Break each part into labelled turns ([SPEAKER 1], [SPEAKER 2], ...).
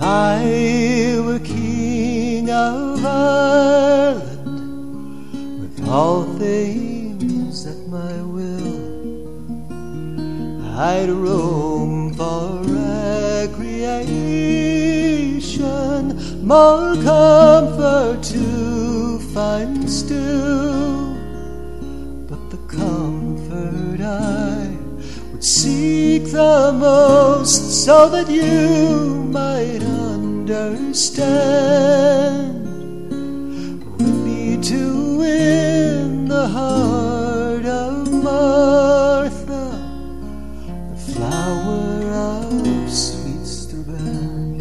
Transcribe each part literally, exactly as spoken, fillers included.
[SPEAKER 1] I were king of Ireland, with all things at my will, I'd roam for recreation, more comfort to find still. But the comfort I would seek the most, so that you might understand, would be to win the heart of Martha, the flower of sweet Strabane.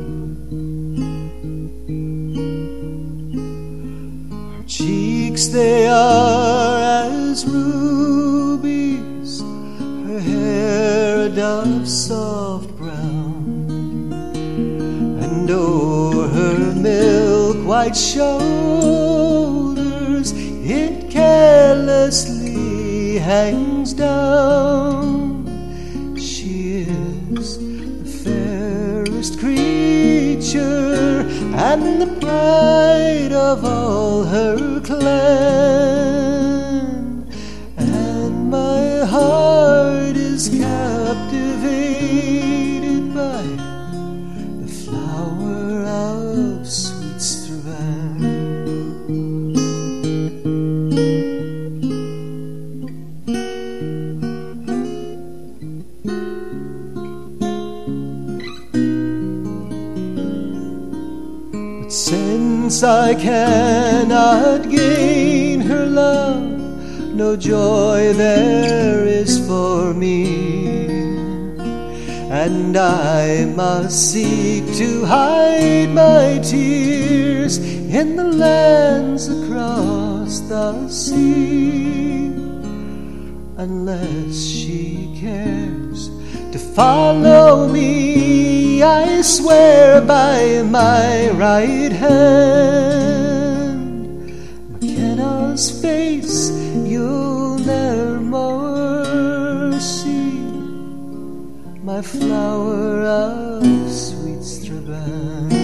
[SPEAKER 1] Her cheeks, they are as rubies, her hair a dove's soft brown, and o'er her milk-white shoulders it carelessly hangs down. She is the fairest creature and the pride of all her clan, and my heart is captivated by the flower of sweet Strabane. But since I cannot gain her love, no joy there is for me, and I must seek to hide my tears in the lands across the sea, unless she cares to follow me. I swear by my right hand, McKenna's face you'll never more see, my flower of sweet Strabane.